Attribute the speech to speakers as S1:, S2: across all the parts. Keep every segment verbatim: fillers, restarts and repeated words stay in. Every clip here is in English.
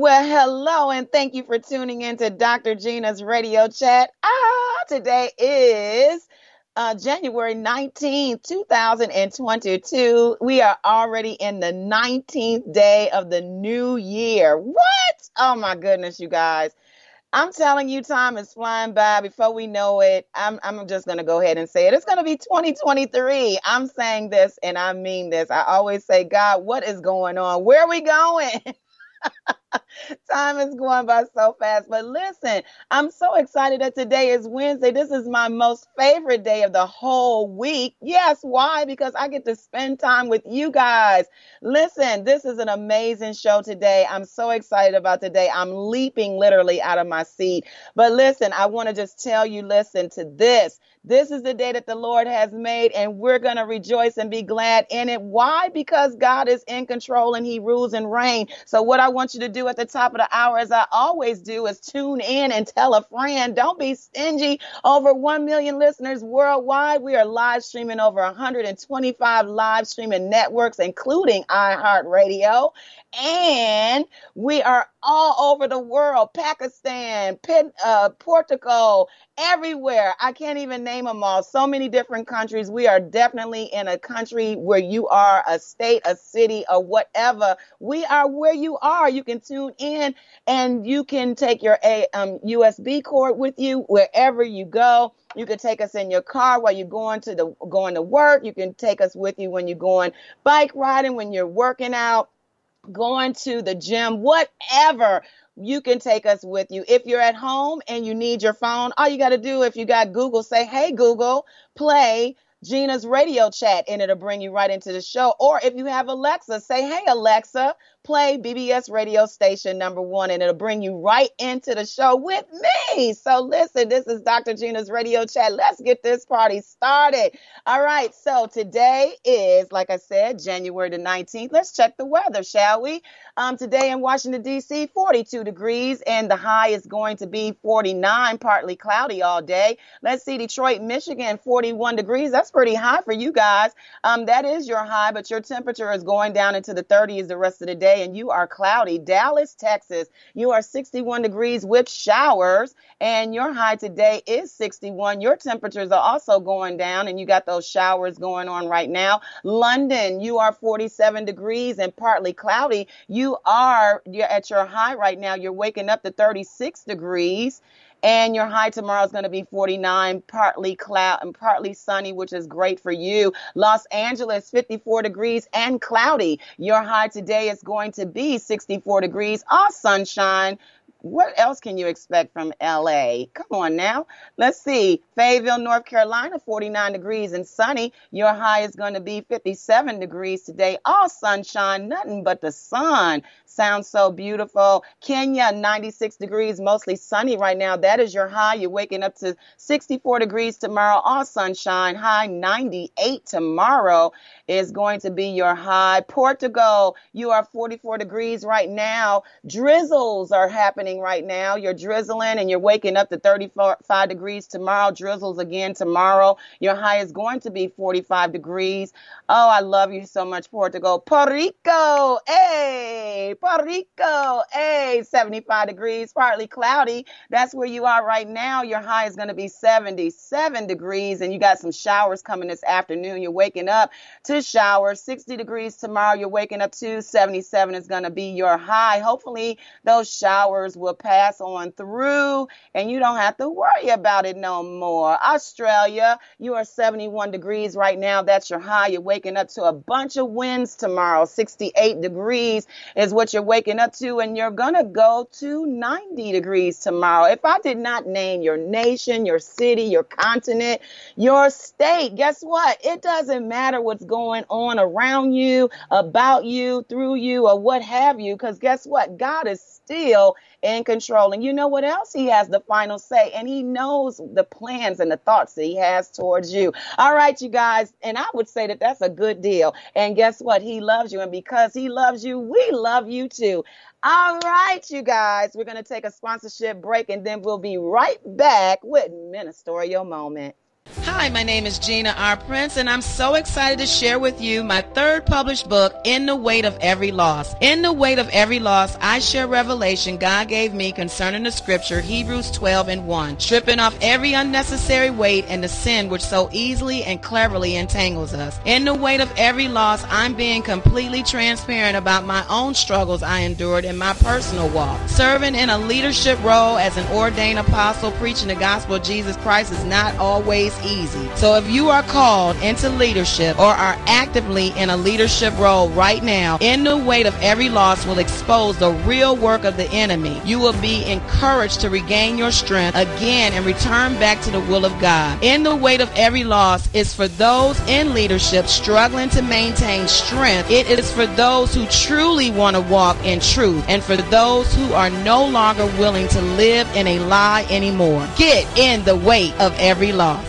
S1: Well, hello, and thank you for tuning in to doctor Gina's radio chat. Ah, today is uh, January nineteenth, two thousand twenty-two. We are already in the nineteenth day of the new year. What? Oh, my goodness, you guys. I'm telling you, time is flying by. Before we know it, I'm, I'm just going to go ahead and say it. It's going to be twenty twenty-three. I'm saying this, and I mean this. I always say, God, what is going on? Where are we going? Time is going by so fast. But listen, I'm so excited that today is Wednesday. This is my most favorite day of the whole week. Yes, why? Because I get to spend time with you guys. Listen, this is an amazing show today. I'm so excited about today. I'm leaping literally out of my seat. But listen, I want to just tell you, listen to this. This is the day that the Lord has made, and we're going to rejoice and be glad in it. Why? Because God is in control and he rules and reigns. So what I want you to do at the top of the hour, as I always do, is tune in and tell a friend. Don't be stingy. Over one million listeners worldwide. We are live streaming over one hundred twenty-five live streaming networks, including iHeartRadio. And we are all over the world, Pakistan, Pin, uh, Portugal, everywhere. I can't even name them all. So many different countries. We are definitely in a country where you are, a state, a city, or whatever. We are where you are. You can tune in and you can take your a, um, U S B cord with you wherever you go. You can take us in your car while you're going to the going to work. You can take us with you when you're going bike riding, when you're working out, going to the gym, whatever. You can take us with you. If you're at home and you need your phone, all you got to do, if you got Google, say, hey, Google, play Gina's radio chat, and it'll bring you right into the show. Or if you have Alexa, say, hey, Alexa, play B B S radio station number one, and it'll bring you right into the show with me. So listen, this is doctor Gina's radio chat. Let's get this party started. All right. So today is, like I said, January the nineteenth. Let's check the weather, shall we? Um, today in Washington, D C, forty-two degrees, and the high is going to be forty-nine, partly cloudy all day. Let's see, Detroit, Michigan, forty-one degrees. That's pretty high for you guys. Um, that is your high, but your temperature is going down into the thirties the rest of the day, and you are cloudy. Dallas, Texas, you are sixty-one degrees with showers, and your high today is sixty-one. Your temperatures are also going down, and you got those showers going on right now. London, you are forty-seven degrees and partly cloudy. You are you're at your high right now. You're waking up to thirty-six degrees. And your high tomorrow is going to be forty-nine, partly cloud and partly sunny, which is great for you. Los Angeles, fifty-four degrees and cloudy. Your high today is going to be sixty-four degrees, all sunshine. What else can you expect from L A? Come on now. Let's see. Fayetteville, North Carolina, forty-nine degrees and sunny. Your high is going to be fifty-seven degrees today. All sunshine, nothing but the sun. Sounds so beautiful. Kenya, ninety-six degrees, mostly sunny right now. That is your high. You're waking up to sixty-four degrees tomorrow. All sunshine. High ninety-eight tomorrow is going to be your high. Portugal, you are forty-four degrees right now. Drizzles are happening right now. You're drizzling and you're waking up to thirty-five degrees tomorrow. Drizzles again tomorrow. Your high is going to be forty-five degrees. Oh, I love you so much, Portugal. Puerto Rico, hey, Puerto Rico, hey, seventy-five degrees, partly cloudy. That's where you are right now. Your high is going to be seventy-seven degrees, and you got some showers coming this afternoon. You're waking up to showers. sixty degrees tomorrow. You're waking up to seventy-seven is going to be your high. Hopefully those showers will pass on through and you don't have to worry about it no more. Australia, you are seventy-one degrees right now. That's your high. You're waking up to a bunch of winds tomorrow. sixty-eight degrees is what you're waking up to, and you're going to go to ninety degrees tomorrow. If I did not name your nation, your city, your continent, your state, guess what? It doesn't matter what's going on around you, about you, through you, or what have you, because guess what? God is still in control. And you know what else? He has the final say, and he knows the plans and the thoughts that he has towards you. All right, you guys. And I would say that that's a good deal. And guess what? He loves you. And because he loves you, we love you too. All right, you guys, we're going to take a sponsorship break, and then we'll be right back with Ministerial Moment. Hi, my name is Gina R. Prince, and I'm so excited to share with you my third published book, In the Weight of Every Loss. In the Weight of Every Loss, I share revelation God gave me concerning the scripture, Hebrews twelve and one, stripping off every unnecessary weight and the sin which so easily and cleverly entangles us. In the weight of every loss, I'm being completely transparent about my own struggles I endured in my personal walk. Serving in a leadership role as an ordained apostle, preaching the gospel of Jesus Christ is not always easy. So if you are called into leadership or are actively in a leadership role right now, In the Weight of Every Loss will expose the real work of the enemy. You will be encouraged to regain your strength again and return back to the will of God. In the Weight of Every Loss is for those in leadership struggling to maintain strength. It is for those who truly want to walk in truth and for those who are no longer willing to live in a lie anymore. Get in the weight of every loss.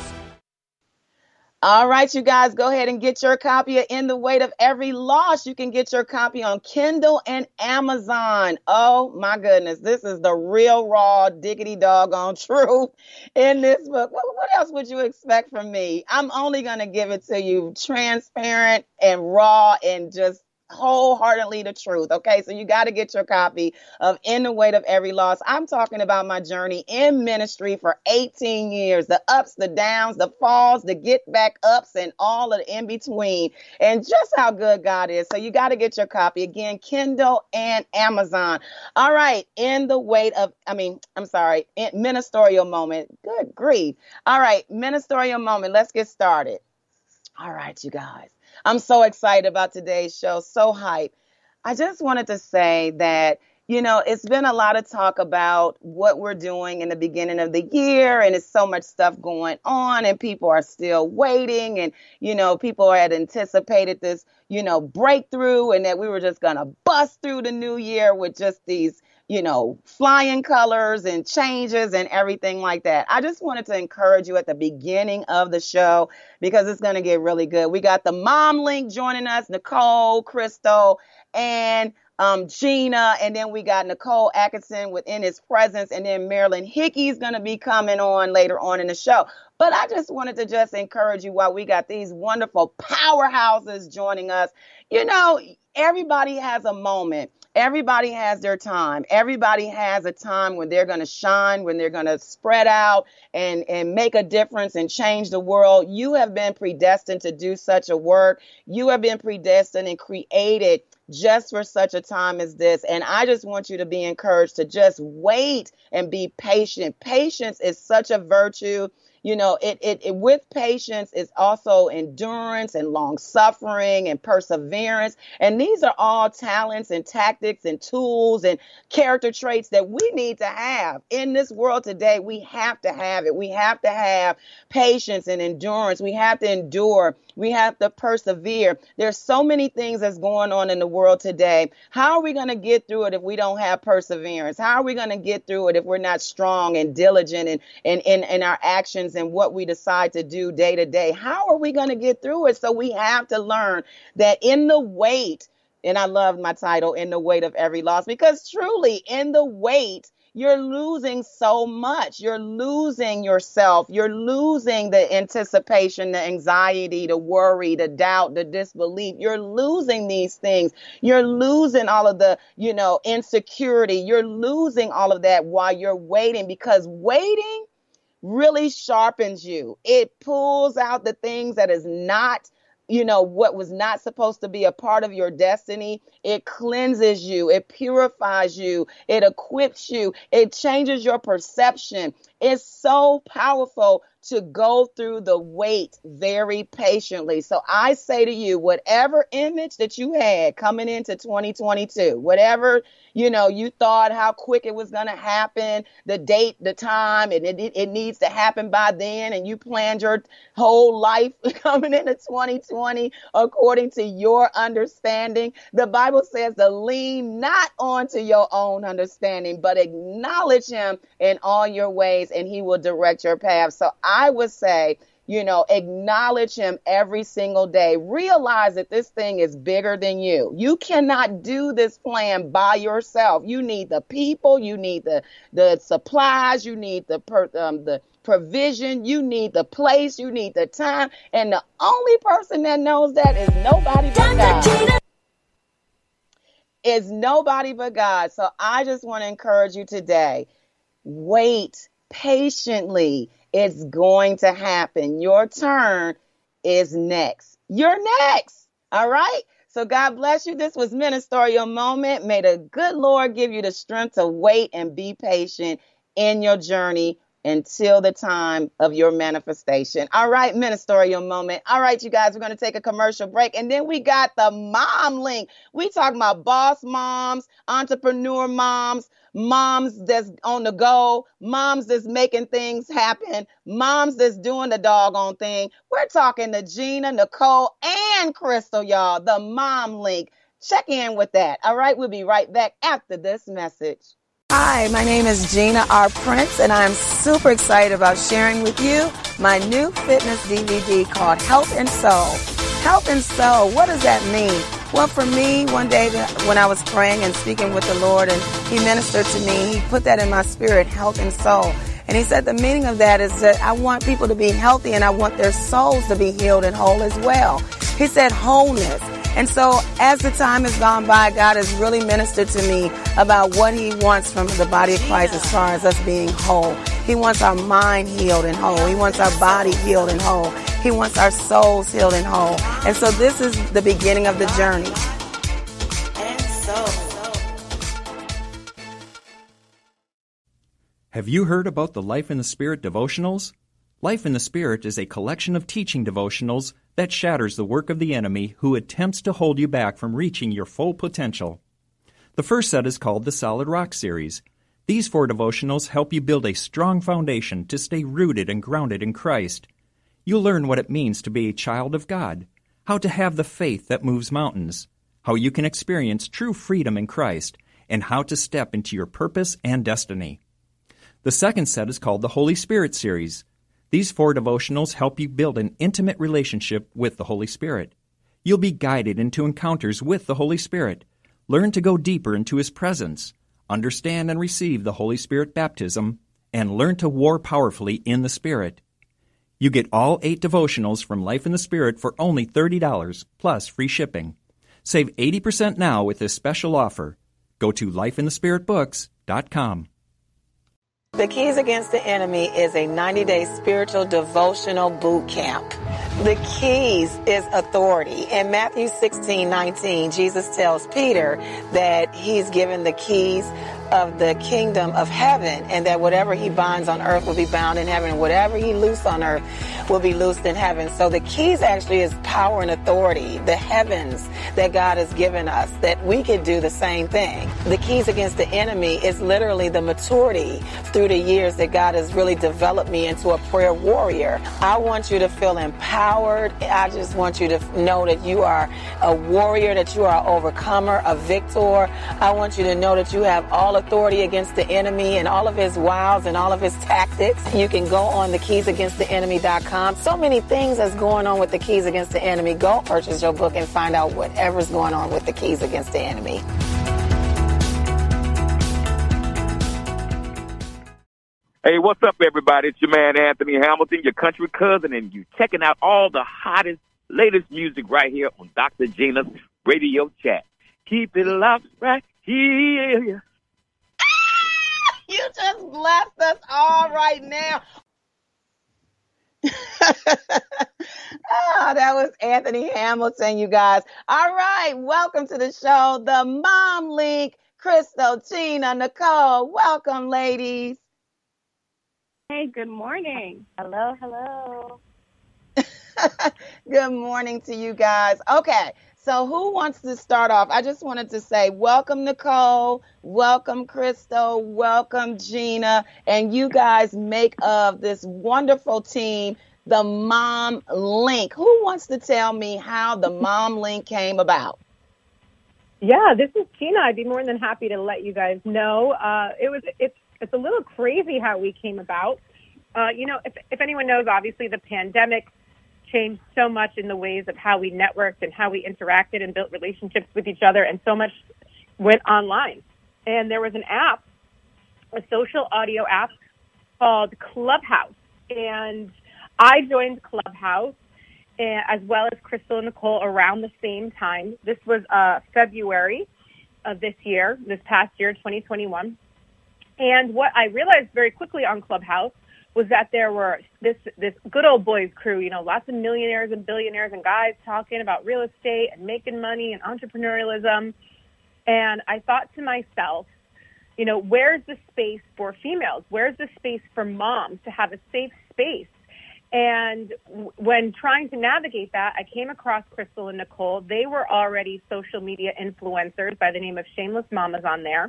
S1: All right, you guys, go ahead and get your copy of In the Weight of Every Loss. You can get your copy on Kindle and Amazon. Oh, my goodness. This is the real, raw, diggity doggone truth in this book. What, what else would you expect from me? I'm only going to give it to you transparent and raw and just wholeheartedly the truth. Okay, so you got to get your copy of In the Weight of Every Loss. I'm talking about my journey in ministry for eighteen years, the ups, the downs, the falls, the get back ups, and all of the in between, and just how good God is. So you got to get your copy. Again, Kindle and Amazon. All right, In the Weight of, I mean, I'm sorry, in ministerial moment. Good grief. All right, ministerial moment. Let's get started. All right, you guys. I'm so excited about today's show, so hyped. I just wanted to say that, you know, it's been a lot of talk about what we're doing in the beginning of the year, and it's so much stuff going on, and people are still waiting, and, you know, people had anticipated this, you know, breakthrough, and that we were just going to bust through the new year with just these, you know, flying colors and changes and everything like that. I just wanted to encourage you at the beginning of the show because it's going to get really good. We got the Mom Link joining us, Nicole, Crystal, and um, Gina. And then we got Nicole Atkinson within his presence. And then Marilyn Hickey's going to be coming on later on in the show. But I just wanted to just encourage you while we got these wonderful powerhouses joining us. You know, everybody has a moment. Everybody has their time. Everybody has a time when they're going to shine, when they're going to spread out and, and make a difference and change the world. You have been predestined to do such a work. You have been predestined and created just for such a time as this. And I just want you to be encouraged to just wait and be patient. Patience is such a virtue. You know, it, it, it with patience is also endurance and long suffering and perseverance. And these are all talents and tactics and tools and character traits that we need to have in this world today. We have to have it. We have to have patience and endurance. We have to endure. We have to persevere. There's so many things that's going on in the world today. How are we going to get through it if we don't have perseverance? How are we going to get through it if we're not strong and diligent in, in, in, in our actions and what we decide to do day to day? How are we going to get through it? So we have to learn that in the weight, and I love my title, In the Weight of Every Loss, because truly in the weight, you're losing so much. You're losing yourself. You're losing the anticipation, the anxiety, the worry, the doubt, the disbelief. You're losing these things. You're losing all of the, you know, insecurity. You're losing all of that while you're waiting, because waiting really sharpens you. It pulls out the things that is not, you know, what was not supposed to be a part of your destiny. It cleanses you. It purifies you. It equips you. It changes your perception. It's so powerful to go through the wait very patiently. So I say to you, whatever image that you had coming into twenty twenty-two, whatever, you know, you thought how quick it was going to happen, the date, the time, and it, it needs to happen by then, and you planned your whole life coming into twenty twenty according to your understanding. The Bible says to lean not onto your own understanding, but acknowledge him in all your ways, and he will direct your path. So I would say, You know, acknowledge him every single day. Realize that this thing is bigger than you. You cannot do this plan by yourself. You need the people, you need the the supplies, you need the per, um, the provision, you need the place, you need the time, and the only person that knows that is nobody but God. Is nobody but God. So I just want to encourage you today. Wait patiently. It's going to happen. Your turn is next. You're next. All right. So God bless you. This was Ministerial Moment. May the good Lord give you the strength to wait and be patient in your journey until the time of your manifestation. All right, Ministerial Moment. All right, you guys, we're going to take a commercial break. And then we got the Mom Link. We talking about boss moms, entrepreneur moms, moms that's on the go, moms that's making things happen, moms that's doing the doggone thing. We're talking to Gina, Nicole, and Crystal, y'all, the Mom Link. Check in with that. All right, we'll be right back after this message. Hi, my name is Gina R. Prince, and I'm super excited about sharing with you my new fitness D V D called Health and Soul. Health and Soul, what does that mean? Well, for me, one day when I was praying and speaking with the Lord and he ministered to me, he put that in my spirit, health and soul. And he said the meaning of that is that I want people to be healthy and I want their souls to be healed and whole as well. He said wholeness. And so as the time has gone by, God has really ministered to me about what he wants from the body of Christ as far as us being whole. He wants our mind healed and whole. He wants our body healed and whole. He wants our souls healed and whole. And so this is the beginning of the journey. And so.
S2: Have you heard about the Life in the Spirit devotionals? Life in the Spirit is a collection of teaching devotionals that shatters the work of the enemy who attempts to hold you back from reaching your full potential. The first set is called the Solid Rock Series. These four devotionals help you build a strong foundation to stay rooted and grounded in Christ. You'll learn what it means to be a child of God, how to have the faith that moves mountains, how you can experience true freedom in Christ, and how to step into your purpose and destiny. The second set is called the Holy Spirit Series. These four devotionals help you build an intimate relationship with the Holy Spirit. You'll be guided into encounters with the Holy Spirit, learn to go deeper into His presence, understand and receive the Holy Spirit baptism, and learn to war powerfully in the Spirit. You get all eight devotionals from Life in the Spirit for only thirty dollars, plus free shipping. Save eighty percent now with this special offer. Go to life in the spirit books dot com.
S1: The Keys Against the Enemy is a ninety-day spiritual devotional boot camp. The keys is authority. In Matthew sixteen nineteen, Jesus tells Peter that he's given the keys of the kingdom of heaven, and that whatever he binds on earth will be bound in heaven, and whatever he loose on earth will be loosed in heaven. So the keys actually is power and authority, the heavens that God has given us, that we could do the same thing. The keys against the enemy is literally the maturity through the years that God has really developed me into a prayer warrior. I want you to feel empowered. I just want you to know that you are a warrior, that you are an overcomer, a victor. I want you to know that you have all authority against the enemy and all of his wiles and all of his tactics. You can go on the keys against the enemy dot com. So many things that's going on with the Keys Against the Enemy. Go purchase your book and find out whatever's going on with the Keys Against the Enemy.
S3: Hey, what's up, everybody? It's your man, Anthony Hamilton, your country cousin, and you checking out all the hottest, latest music right here on Doctor Gina's Radio Chat. Keep it locked right here.
S1: You just blessed us all right now. Oh, that was Anthony Hamilton, you guys. All right, welcome to the show, the Mom Link, Crystal, Gina, Nicole. Welcome, ladies.
S4: Hey, good morning. Hello, hello.
S1: Good morning to you guys. Okay, so who wants to start off? I just wanted to say welcome, Nicole, welcome, Crystal, welcome, Gina, and you guys make of this wonderful team, the Mom Link. Who wants to tell me how the Mom Link came about?
S4: Yeah, this is Gina. I'd be more than happy to let you guys know. Uh, it was it's it's a little crazy how we came about. Uh, you know, if, if anyone knows, obviously the pandemic changed so much in the ways of how we networked and how we interacted and built relationships with each other, and so much went online. And there was an app, a social audio app called Clubhouse. And I joined Clubhouse and, as well as Crystal and Nicole around the same time. This was uh, February of this year, this past year, twenty twenty-one. And what I realized very quickly on Clubhouse was that there were this this good old boys crew, you know, lots of millionaires and billionaires and guys talking about real estate and making money and entrepreneurialism. And I thought to myself, you know, where's the space for females? Where's the space for moms to have a safe space? And w- when trying to navigate that, I came across Crystal and Nicole. They were already social media influencers by the name of Shameless Mamas on there.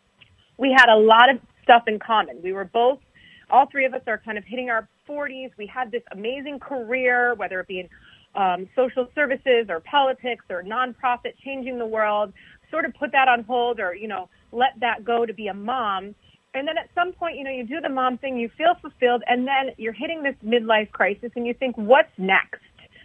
S4: We had a lot of stuff in common. We were both, all three of us are kind of hitting our forties. We had this amazing career, whether it be in um, social services or politics or nonprofit, changing the world, sort of put that on hold or, you know, let that go to be a mom. And then at some point, you know, you do the mom thing, you feel fulfilled, and then you're hitting this midlife crisis and you think, what's next?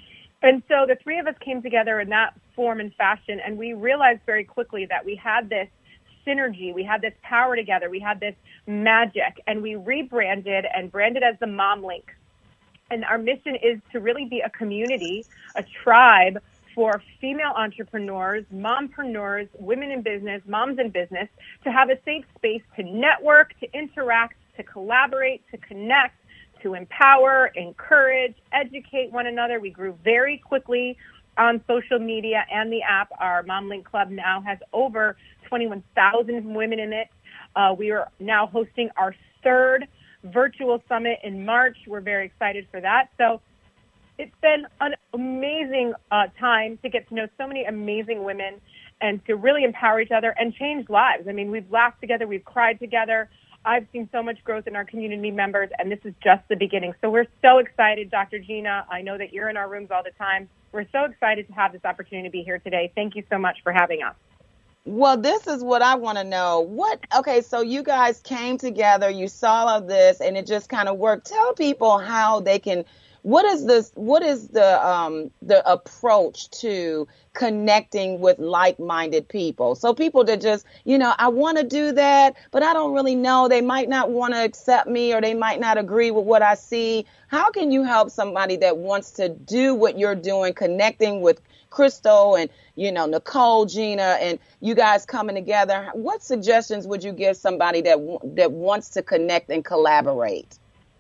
S4: And so the three of us came together in that form and fashion, and we realized very quickly that we had this synergy, we had this power together, we had this magic, and we rebranded and branded as the Mom Link. And our mission is to really be a community, a tribe for female entrepreneurs, mompreneurs, women in business, moms in business, to have a safe space to network, to interact, to collaborate, to connect, to empower, encourage, educate one another. We grew very quickly on social media and the app. Our Mom Link Club now has over twenty-one thousand women in it. Uh, we are now hosting our third virtual summit in March. We're very excited for that. So it's been an amazing uh, time to get to know so many amazing women and to really empower each other and change lives. I mean, we've laughed together, we've cried together. I've seen so much growth in our community members, and this is just the beginning. So we're so excited, Doctor Gina. I know that you're in our rooms all the time. We're so excited to have this opportunity to be here today. Thank you so much for having us.
S1: Well, this is what I want to know. What, okay, so you guys came together, you saw all of this, and it just kind of worked. Tell people how they can, what is this, what is the um, the approach to connecting with like-minded people? So people that just, you know, I want to do that, but I don't really know. They might not want to accept me, or they might not agree with what I see. How can you help somebody that wants to do what you're doing, connecting with Crystal and, you know, Nicole, Gina, and you guys coming together? What suggestions would you give somebody that that wants to connect and collaborate?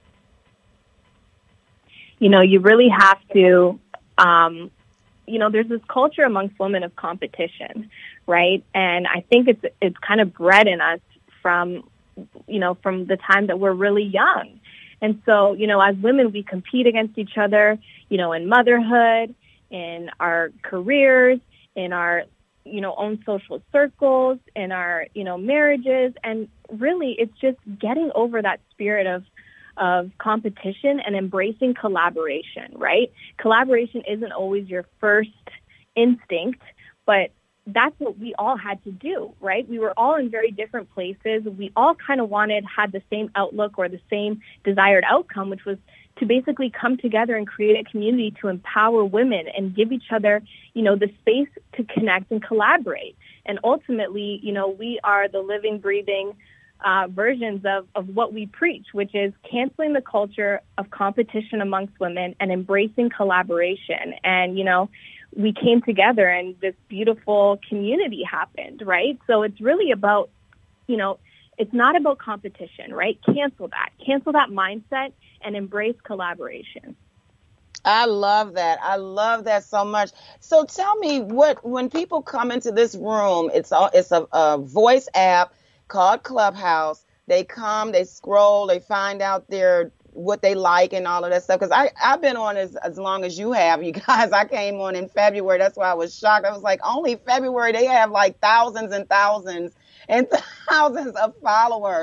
S5: You know, you really have to, um, you know, there's this culture amongst women of competition, right? And I think it's it's kind of bred in us from, you know, from the time that we're really young. And so, you know, as women, we compete against each other, you know, in motherhood, in our careers, in our, you know, own social circles, in our, you know, marriages. And really, it's just getting over that spirit of of competition and embracing collaboration, right? Collaboration isn't always your first instinct, but that's what we all had to do, right? We were all in very different places. We all kind of wanted, had the same outlook or the same desired outcome, which was to basically come together and create a community to empower women and give each other, you know, the space to connect and collaborate. And ultimately, you know, we are the living, breathing uh, versions of, of what we preach, which is canceling the culture of competition amongst women and embracing collaboration. And, you know, we came together and this beautiful community happened, right? So it's really about, you know, it's not about competition, right? Cancel that. Cancel that mindset and embrace collaboration.
S1: I love that. I love that so much. So tell me, what, when people come into this room, it's a, it's a, a voice app called Clubhouse. They come, they scroll, they find out their what they like and all of that stuff. Because I I've been on as as long as you have, you guys. I came on in February. That's why I was shocked. I was like, only February they have like thousands and thousands and thousands of followers.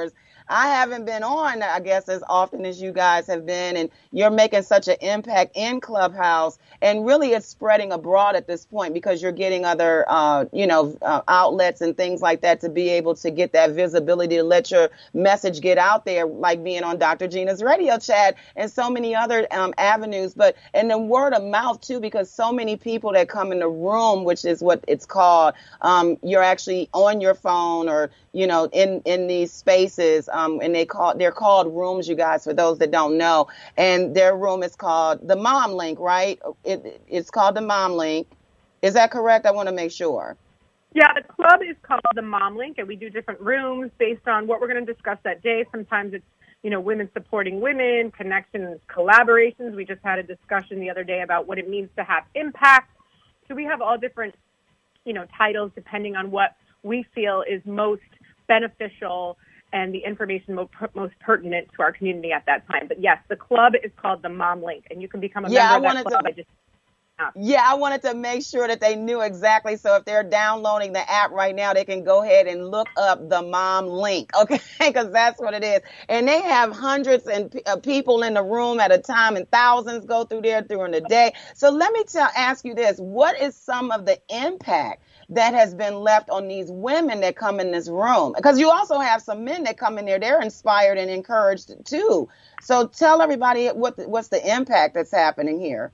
S1: I haven't been on, I guess, as often as you guys have been, and you're making such an impact in Clubhouse, and really it's spreading abroad at this point because you're getting other, uh, you know, uh, outlets and things like that to be able to get that visibility, to let your message get out there, like being on Doctor Gina's Radio Chat and so many other um, avenues, but and then word of mouth too, because so many people that come in the room, which is what it's called, um, you're actually on your phone or, you know, in, in these spaces, um, and they call, they're called rooms, you guys, for those that don't know, and their room is called the Mom Link, right? It, it's called the Mom Link. Is that correct? I want to make sure.
S4: Yeah, the club is called the Mom Link, and we do different rooms based on what we're going to discuss that day. Sometimes it's, you know, women supporting women, connections, collaborations. We just had a discussion the other day about what it means to have impact. So we have all different, you know, titles depending on what we feel is most beneficial and the information most, most pertinent to our community at that time. But yes, the club is called the Mom Link, and you can become a
S1: yeah,
S4: member
S1: I
S4: of that
S1: wanted
S4: club
S1: to-
S4: by just
S1: Yeah, I wanted to make sure that they knew exactly. So if they're downloading the app right now, they can go ahead and look up the Mom Link, okay? Because that's what it is. And they have hundreds and uh, people in the room at a time, and thousands go through there during the day. So let me tell, ask you this: what is some of the impact that has been left on these women that come in this room? Because you also have some men that come in there; they're inspired and encouraged too. So tell everybody what what's the impact that's happening here.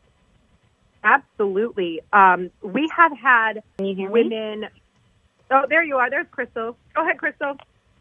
S4: Absolutely. Um, we have had
S6: Can you hear me?
S4: women. Oh, there you are. There's Crystal. Go ahead, Crystal.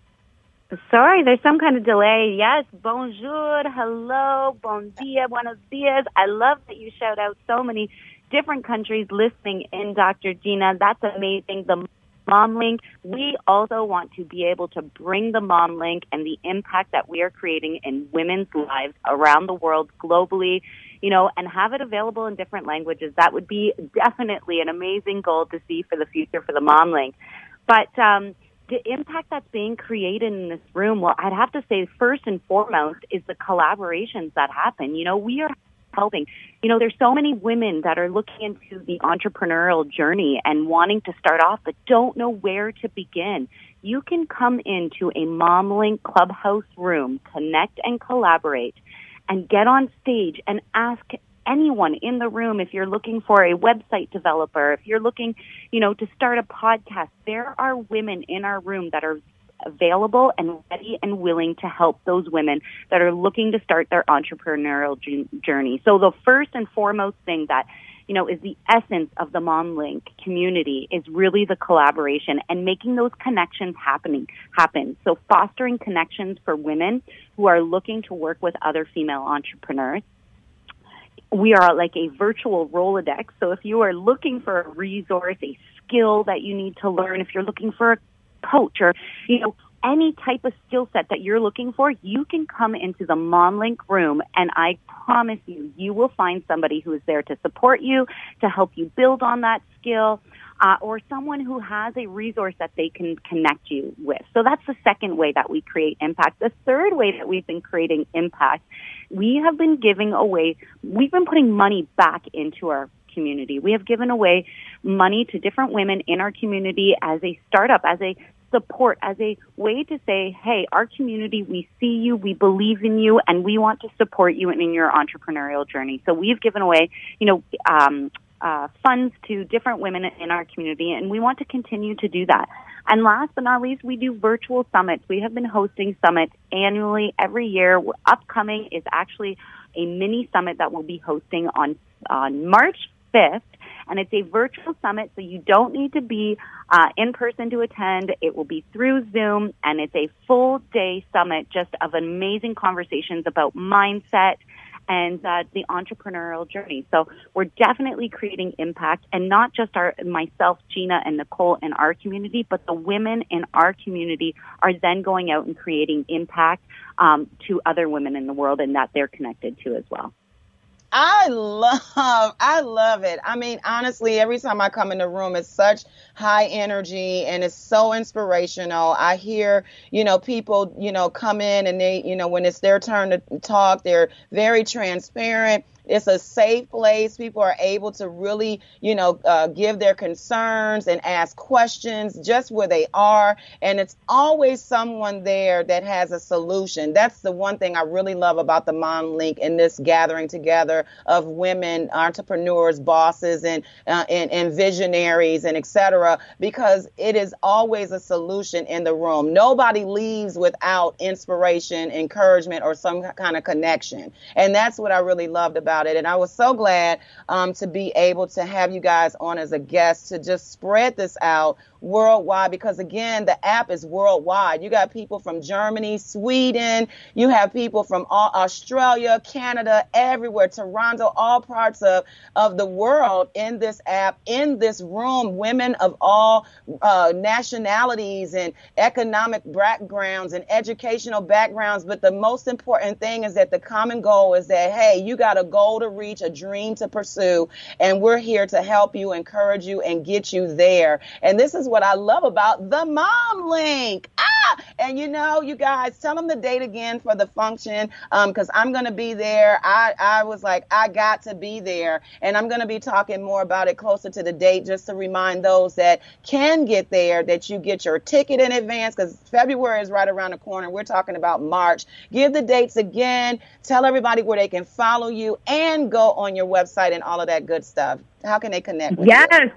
S6: Sorry, there's some kind of delay. Yes, bonjour, hello, bon dia, buenos dias. I love that you shout out so many different countries listening in, Doctor Gina. That's amazing. The Mom Link. We also want to be able to bring the Mom Link and the impact that we are creating in women's lives around the world globally, you know, and have it available in different languages. That would be definitely an amazing goal to see for the future for the Mom Link. But um, the impact that's being created in this room, well, I'd have to say first and foremost is the collaborations that happen. You know, we are helping. You know, there's so many women that are looking into the entrepreneurial journey and wanting to start off but don't know where to begin. You can come into a Mom Link Clubhouse room, connect and collaborate, and get on stage and ask anyone in the room if you're looking for a website developer, if you're looking, you know, to start a podcast. There are women in our room that are available and ready and willing to help those women that are looking to start their entrepreneurial journey. So the first and foremost thing that, you know, is the essence of the Mom Link community is really the collaboration and making those connections happening happen. So fostering connections for women who are looking to work with other female entrepreneurs. We are like a virtual Rolodex. So if you are looking for a resource, a skill that you need to learn, if you're looking for a coach or, you know, any type of skill set that you're looking for, you can come into the Mom Link room, and I promise you, you will find somebody who is there to support you, to help you build on that skill, uh, or someone who has a resource that they can connect you with. So that's the second way that we create impact. The third way that we've been creating impact, we have been giving away, we've been putting money back into our community. We have given away money to different women in our community as a startup, as a support, as a way to say, hey, our community, we see you, we believe in you, and we want to support you in your entrepreneurial journey. So we've given away, you know, um, uh, funds to different women in our community, and we want to continue to do that. And last but not least, we do virtual summits. We have been hosting summits annually every year. Upcoming is actually a mini summit that we'll be hosting on on March fifth, and it's a virtual summit, so you don't need to be uh, in person to attend. It will be through Zoom, and it's a full-day summit just of amazing conversations about mindset and uh, the entrepreneurial journey. So we're definitely creating impact, and not just our myself, Gina, and Nicole in our community, but the women in our community are then going out and creating impact um, to other women in the world, and that they're connected to as well.
S1: I love, I love it. I mean, honestly, every time I come in the room, it's such high energy and it's so inspirational. I hear, you know, people, you know, come in and they, you know, when it's their turn to talk, they're very transparent. It's a safe place. People are able to really, you know, uh, give their concerns and ask questions just where they are. And it's always someone there that has a solution. That's the one thing I really love about the Mom Link and this gathering together of women, entrepreneurs, bosses, and, uh, and, and visionaries, and et cetera, because it is always a solution in the room. Nobody leaves without inspiration, encouragement, or some kind of connection. And that's what I really loved about it. And I was so glad um, to be able to have you guys on as a guest to just spread this out worldwide, because again, the app is worldwide. You got people from Germany, Sweden, you have people from all, Australia, Canada, everywhere, Toronto, all parts of, of the world in this app, in this room, women of all uh, nationalities and economic backgrounds and educational backgrounds. But the most important thing is that the common goal is that, hey, you got a goal to reach, a dream to pursue, and we're here to help you, encourage you, and get you there. And this is what I love about the Mom Link. Ah! And you know, you guys, tell them the date again for the function, um, because I'm going to be there. I, I was like, I got to be there. And I'm going to be talking more about it closer to the date, just to remind those that can get there that you get your ticket in advance, because February is right around the corner. We're talking about March. Give the dates again. Tell everybody where they can follow you and go on your website and all of that good stuff. How can they connect with
S4: yes.
S1: you?
S4: Yes.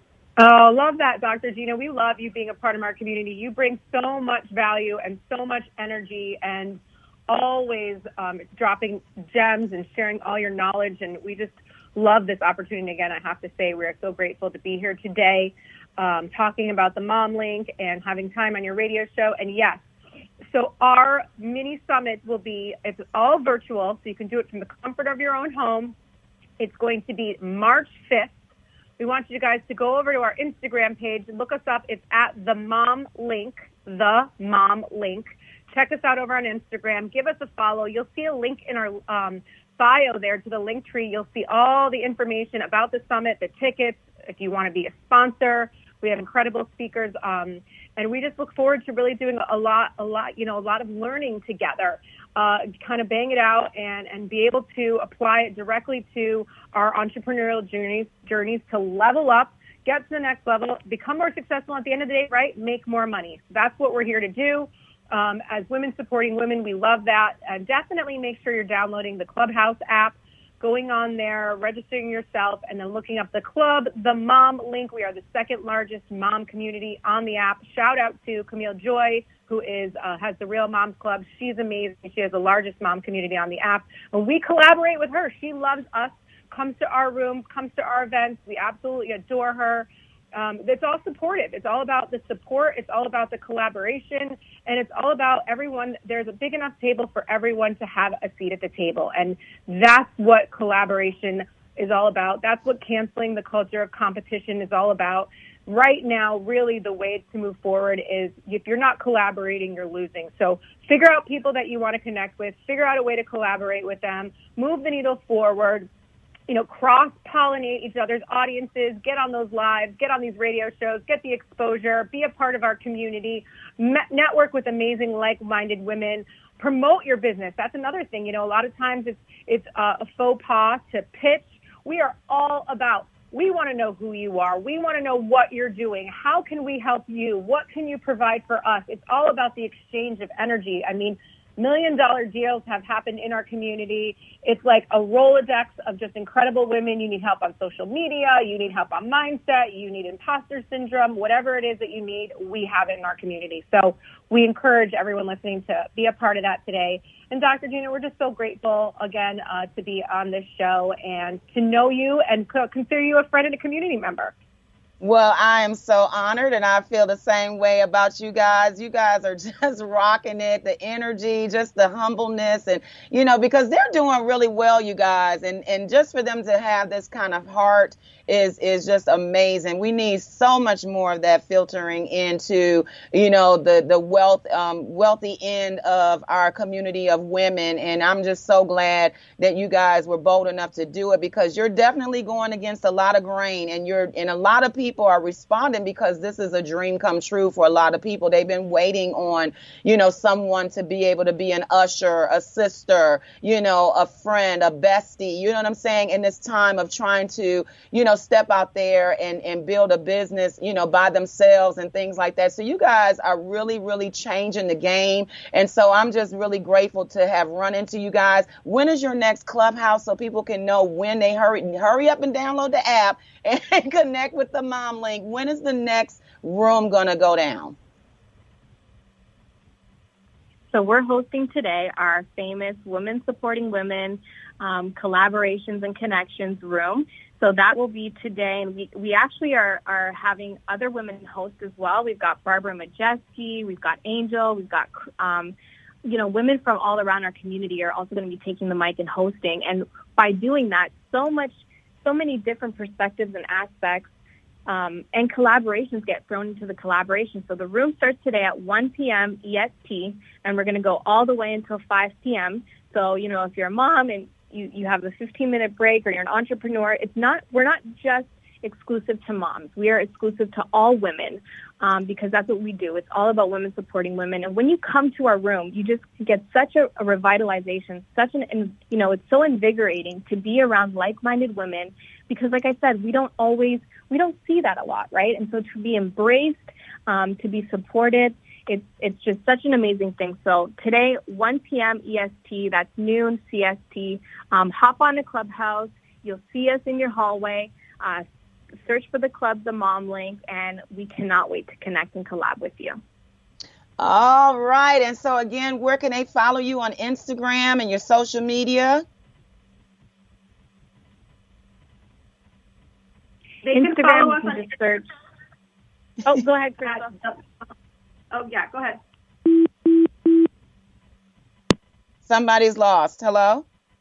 S4: Oh, love that, Doctor Gina. We love you being a part of our community. You bring so much value and so much energy, and always um, dropping gems and sharing all your knowledge. And we just love this opportunity. Again, I have to say we are so grateful to be here today, um, talking about the Mom Link and having time on your radio show. And yes, so our mini summit will be, it's all virtual, so you can do it from the comfort of your own home. It's going to be March fifth. We want you guys to go over to our Instagram page and look us up. It's at the Mom Link, the Mom Link. Check us out over on Instagram. Give us a follow. You'll see a link in our um, bio there to the link tree. You'll see all the information about the summit, the tickets, if you want to be a sponsor. We have incredible speakers, um, and we just look forward to really doing a lot, a lot, you know, a lot of learning together. Uh, kind of bang it out and, and be able to apply it directly to our entrepreneurial journeys, journeys to level up, get to the next level, become more successful at the end of the day, right? Make more money. That's what we're here to do. Um, as women supporting women, we love that. And definitely make sure you're downloading the Clubhouse app, going on there, registering yourself, and then looking up the club, the Mom Link. We are the second largest mom community on the app. Shout out to Camille Joy, who is uh, has the Real Moms Club. She's amazing. She has the largest mom community on the app. And we collaborate with her. She loves us, comes to our room, comes to our events. We absolutely adore her. Um, it's all supportive. It's all about the support. It's all about the collaboration. And it's all about everyone. There's a big enough table for everyone to have a seat at the table. And that's what collaboration is all about. That's what canceling the culture of competition is all about. Right now, really the way to move forward is if you're not collaborating, you're losing. So figure out people that you want to connect with, figure out a way to collaborate with them, move the needle forward, you know, cross-pollinate each other's audiences, get on those lives, get on these radio shows, get the exposure, be a part of our community, me- network with amazing like-minded women, promote your business. That's another thing. You know, a lot of times it's, it's uh, a faux pas to pitch. We are all about We want to know who you are. We want to know what you're doing. How can we help you? What can you provide for us? It's all about the exchange of energy. I mean, million dollar deals have happened in our community. It's like a Rolodex of just incredible women. You need help on social media. You need help on mindset. You need imposter syndrome. Whatever it is that you need, we have it in our community. So we encourage everyone listening to be a part of that today. And Doctor Gina, we're just so grateful, again, uh, to be on this show and to know you and consider you a friend and a community member.
S1: Well, I am so honored, and I feel the same way about you guys. You guys are just rocking it, the energy, just the humbleness, and, you know, because they're doing really well, you guys, and, and just for them to have this kind of heart is is just amazing. We need so much more of that filtering into, you know, the, the wealth, um, wealthy end of our community of women, and I'm just so glad that you guys were bold enough to do it, because you're definitely going against a lot of grain, and you're, and a lot of people people are responding because this is a dream come true for a lot of people. They've been waiting on, you know, someone to be able to be an usher, a sister, you know, a friend, a bestie, you know what I'm saying? In this time of trying to, you know, step out there and, and build a business, you know, by themselves and things like that. So you guys are really, really changing the game. And so I'm just really grateful to have run into you guys. When is your next Clubhouse so people can know when they hurry, hurry up and download the app and connect with the Mom Link? When is the next room going to go down?
S5: So we're hosting today our famous Women Supporting Women um, Collaborations and Connections room. So that will be today. And we, we actually are, are having other women host as well. We've got Barbara Majeski, we've got Angel, we've got, um, you know, women from all around our community are also going to be taking the mic and hosting. And by doing that, so much, so many different perspectives and aspects Um, and collaborations get thrown into the collaboration. So the room starts today at one p.m. E S T, and we're going to go all the way until five p.m. So, you know, if you're a mom and you, you have a fifteen-minute break, or you're an entrepreneur, it's not, we're not just exclusive to moms. We are exclusive to all women um, because that's what we do. It's all about women supporting women. And when you come to our room, you just get such a, a revitalization, such an, you know, it's so invigorating to be around like-minded women because, like I said, we don't always, we don't see that a lot, right? And so to be embraced, um, to be supported, it's it's just such an amazing thing. So today, one p.m. E S T, that's noon C S T, um, hop on the Clubhouse. You'll see us in your hallway. Uh, search for the club, the Mom Link, and we cannot wait to connect and collab with you.
S1: All right. And so, again, where can they follow you on Instagram and your social media?
S4: They can
S5: Instagram,
S4: follow us
S5: you
S4: on
S5: can just search. Oh, go ahead, Crystal.
S4: Oh, yeah, go ahead.
S1: Somebody's lost. Hello?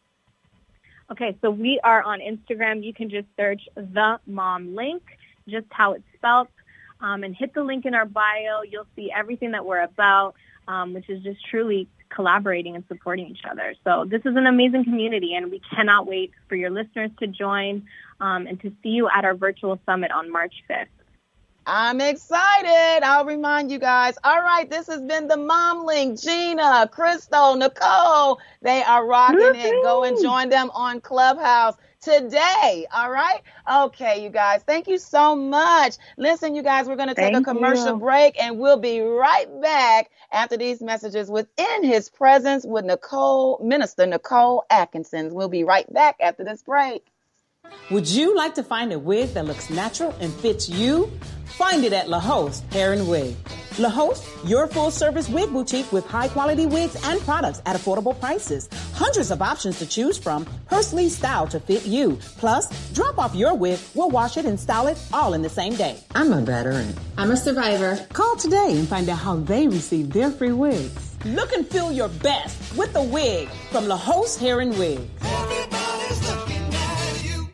S5: Okay, so we are on Instagram. You can just search The Mom Link, just how it's spelled, um, and hit the link in our bio. You'll see everything that we're about, um, which is just truly collaborating and supporting each other. So this is an amazing community, and we cannot wait for your listeners to join um, and to see you at our virtual summit on March fifth.
S1: I'm excited. I'll remind you guys. All right, this has been the Mom Link. Gina, Crystal, Nicole, they are rocking
S5: Woo-hoo.
S1: it. Go and join them on Clubhouse today. All right. Okay, you guys. Thank you so much. Listen, you guys, we're going to take
S5: Thank
S1: a commercial
S5: you.
S1: break, and we'll be right back after these messages within His Presence with Nicole, Minister Nicole Atkinson. We'll be right back after this break.
S7: Would you like to find a wig that looks natural and fits you? Find it at La Hoste Hair and Wig. La Hoste, your full-service wig boutique with high-quality wigs and products at affordable prices. Hundreds of options to choose from, personally styled to fit you. Plus, drop off your wig, we'll wash it and style it all in the same day.
S8: I'm a veteran. I'm a survivor.
S7: Call today and find out how they receive their free wigs. Look and feel your best with a wig from La Hoste Hair and Wig.
S9: Everybody's looking at you.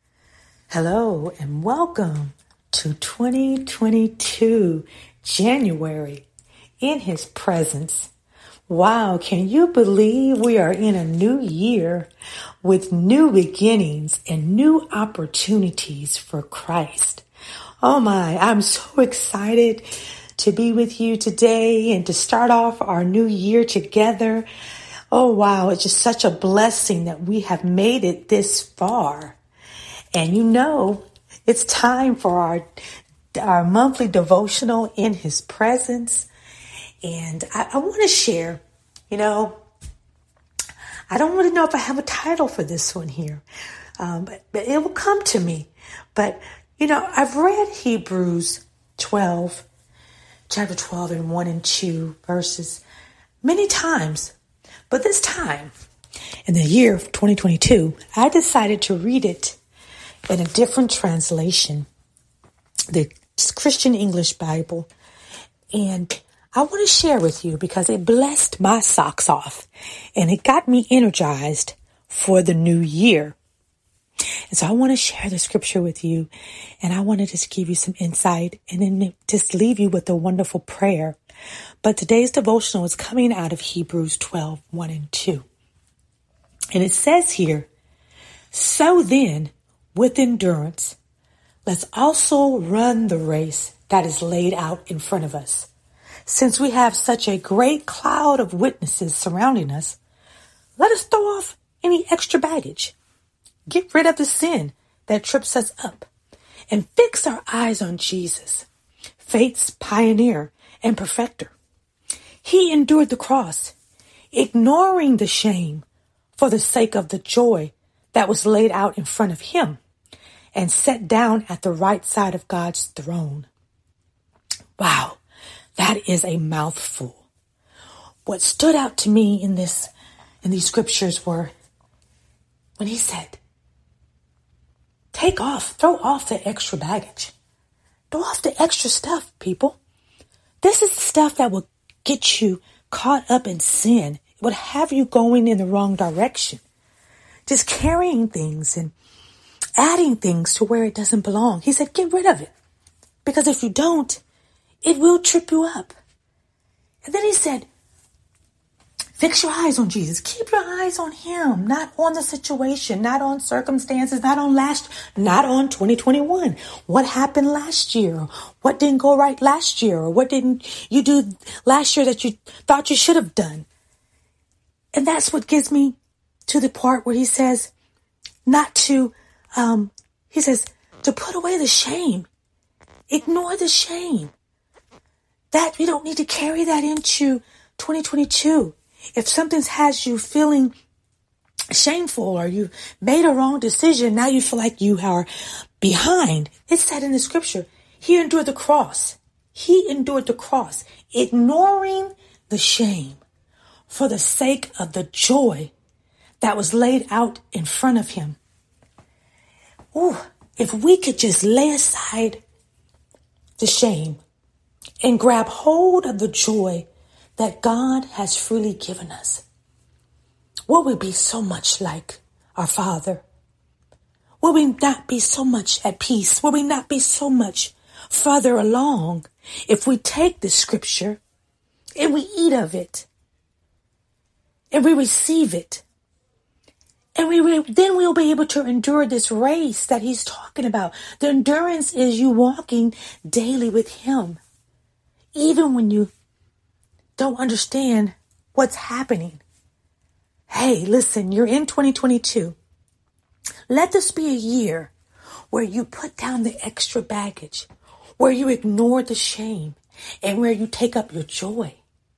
S10: Hello and welcome to twenty twenty-two, January, in His Presence. Wow, can you believe we are in a new year with new beginnings and new opportunities for Christ? Oh my, I'm so excited to be with you today and to start off our new year together. Oh wow, it's just such a blessing that we have made it this far. And you know, it's time for our, our monthly devotional in His Presence. And I, I want to share, you know, I don't really know if I have a title for this one here, um, but, but it will come to me. But, you know, I've read Hebrews twelve, chapter twelve and one and two verses many times. But this time, in the year of twenty twenty-two, I decided to read it in a different translation, the Christian English Bible. And I want to share with you because it blessed my socks off and it got me energized for the new year. And so I want to share the scripture with you, and I want to just give you some insight and then just leave you with a wonderful prayer. But today's devotional is coming out of Hebrews twelve, one and two. And it says here, so then, with endurance, let's also run the race that is laid out in front of us. Since we have such a great cloud of witnesses surrounding us, let us throw off any extra baggage. Get rid of the sin that trips us up and fix our eyes on Jesus, faith's pioneer and perfecter. He endured the cross, ignoring the shame for the sake of the joy that was laid out in front of him, and sat down at the right side of God's throne. Wow, that is a mouthful. What stood out to me in this, in these scriptures were when he said, take off, throw off the extra baggage. Throw off the extra stuff, people. This is the stuff that will get you caught up in sin. It would have you going in the wrong direction. Just carrying things and adding things to where it doesn't belong. He said, get rid of it. Because if you don't, it will trip you up. And then he said, fix your eyes on Jesus. Keep your eyes on him, not on the situation, not on circumstances, not on last, not on twenty twenty-one. What happened last year? What didn't go right last year? Or what didn't you do last year that you thought you should have done? And that's what gets me to the part where he says, not to, um, he says, to put away the shame. Ignore the shame. That we don't need to carry that into twenty twenty-two. If something has you feeling shameful or you made a wrong decision, now you feel like you are behind. It's said in the scripture, he endured the cross. He endured the cross, ignoring the shame for the sake of the joy that was laid out in front of him. Ooh, if we could just lay aside the shame and grab hold of the joy that God has freely given us, will we be so much like our Father? Will we not be so much at peace? Will we not be so much further along if we take this scripture and we eat of it and we receive it? And we will, then we'll be able to endure this race that he's talking about. The endurance is you walking daily with him, even when you don't understand what's happening. Hey, listen, you're in twenty twenty-two. Let this be a year where you put down the extra baggage, where you ignore the shame, and where you take up your joy.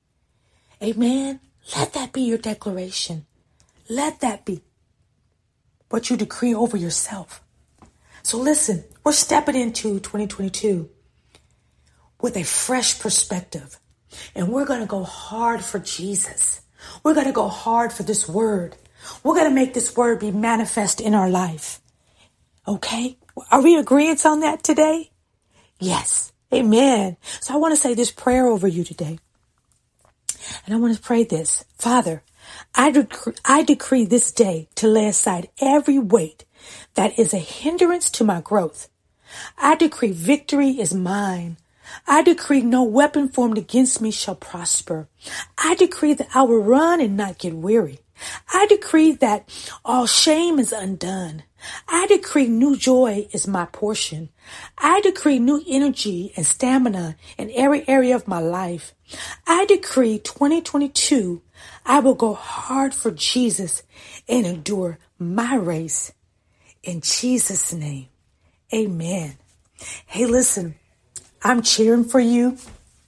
S10: Amen. Let that be your declaration. Let that be what you decree over yourself. So listen, we're stepping into twenty twenty-two with a fresh perspective. And we're going to go hard for Jesus. We're going to go hard for this word. We're going to make this word be manifest in our life. Okay? Are we agreeing on that today? Yes. Amen. So I want to say this prayer over you today. And I want to pray this. Father, I decree, I decree this day to lay aside every weight that is a hindrance to my growth. I decree victory is mine. I decree no weapon formed against me shall prosper. I decree that I will run and not get weary. I decree that all shame is undone. I decree new joy is my portion. I decree new energy and stamina in every area of my life. I decree twenty twenty-two, I will go hard for Jesus and endure my race. In Jesus' name, amen. Hey, listen, I'm cheering for you.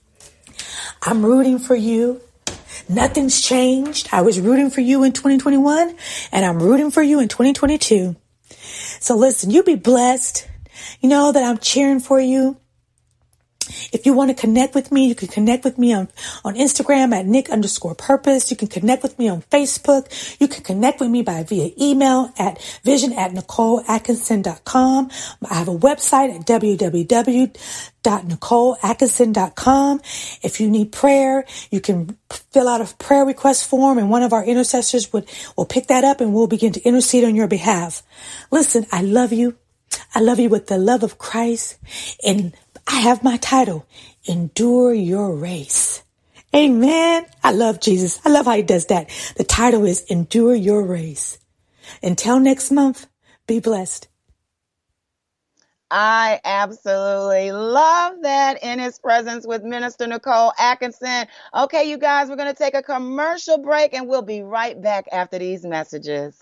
S10: I'm rooting for you. Nothing's changed. I was rooting for you in twenty twenty-one, and I'm rooting for you in twenty twenty-two. So listen, you be blessed. You know that I'm cheering for you. If you want to connect with me, you can connect with me on, on Instagram at Nick underscore purpose. You can connect with me on Facebook. You can connect with me by via email at vision at Nicole Atkinson dot com. I have a website at w w w dot nicole atkinson dot com. If you need prayer, you can fill out a prayer request form and one of our intercessors would, will pick that up and we'll begin to intercede on your behalf. Listen, I love you. I love you with the love of Christ, and I have my title, Endure Your Race. Amen. I love Jesus. I love how he does that. The title is Endure Your Race. Until next month, be blessed.
S1: I absolutely love that. In His Presence with Minister Nicole Atkinson. Okay, you guys, we're going to take a commercial break and we'll be right back after these messages.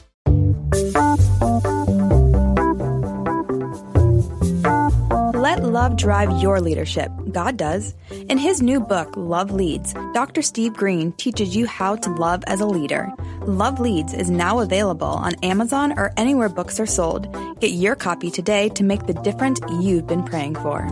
S11: Let love drive your leadership. God does. In his new book, Love Leads, Doctor Steve Green teaches you how to love as a leader. Love Leads is now available on Amazon or anywhere books are sold. Get your copy today to make the difference you've been praying for.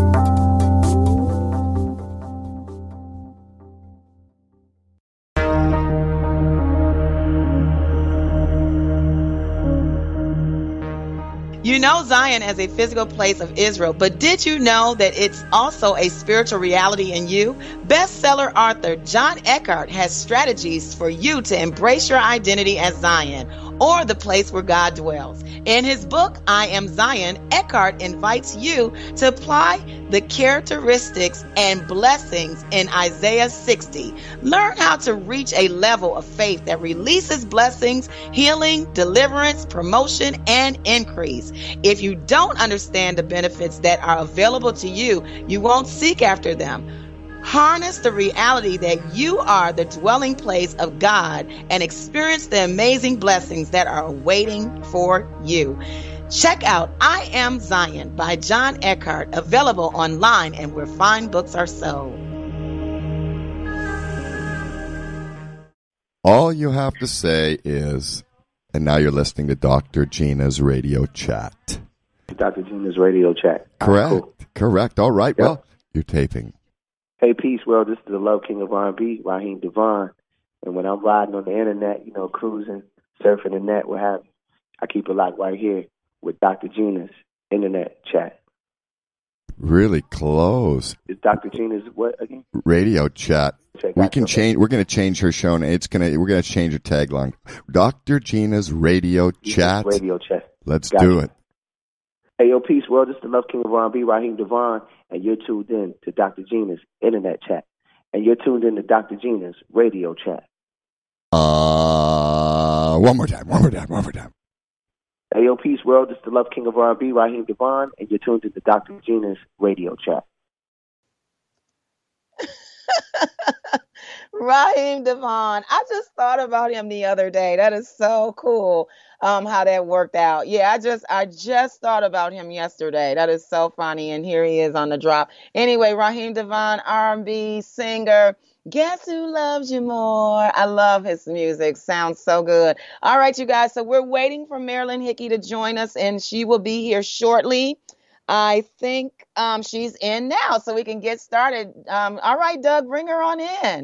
S1: You know Zion as a physical place of Israel, but did you know that it's also a spiritual reality in you? Bestseller author John Eckhart has strategies for you to embrace your identity as Zion, or the place where God dwells. In his book, I Am Zion, Eckhart invites you to apply the characteristics and blessings in Isaiah sixty. Learn how to reach a level of faith that releases blessings, healing, deliverance, promotion, and increase. If you don't understand the benefits that are available to you, you won't seek after them. Harness the reality that you are the dwelling place of God and experience the amazing blessings that are waiting for you. Check out I Am Zion by John Eckhart, available online and where fine books are sold.
S12: All you have to say is, and now you're listening to Doctor Gina's Radio Chat.
S13: Doctor Gina's Radio Chat.
S12: Correct.
S13: Cool.
S12: Correct. All right.
S13: Yep.
S12: Well, you're taping.
S13: Hey, peace, world. This is the Love King of R and B, Raheem Devon. And when I'm riding on the internet, you know, cruising, surfing the net, what have you, I keep it locked right here with Doctor Gina's Internet Chat.
S12: Really close.
S13: Is Doctor Gina's what again?
S12: Radio Chat.
S13: Check
S12: we
S13: out
S12: can
S13: your-
S12: change. We're going to change her show. And it's going to. We're going to change her tagline. Doctor Gina's Radio
S13: Gina's
S12: Chat.
S13: Radio Chat.
S12: Let's
S13: Gotcha.
S12: do it.
S13: Hey, yo, peace, world. This is the Love King of R and B, Raheem Devon, and you're tuned in to Doctor Gina's Internet Chat. And you're tuned in to Doctor Gina's Radio Chat.
S12: Uh, one more time. One more time. One more time.
S13: Hey, yo, peace, world. This is the Love King of R and B, Raheem Devon, and you're tuned in to Doctor Gina's Radio Chat.
S1: Raheem Devon. I just thought about him the other day. That is so cool. Um, how that worked out. Yeah, I just I just thought about him yesterday. That is so funny. And here he is on the drop. Anyway, Raheem Devon, R and B singer. Guess who loves you more? I love his music. Sounds so good. All right, you guys. So we're waiting for Marilyn Hickey to join us, and she will be here shortly. I think um, she's in now, so we can get started. Um, all right, Doug, bring her on in.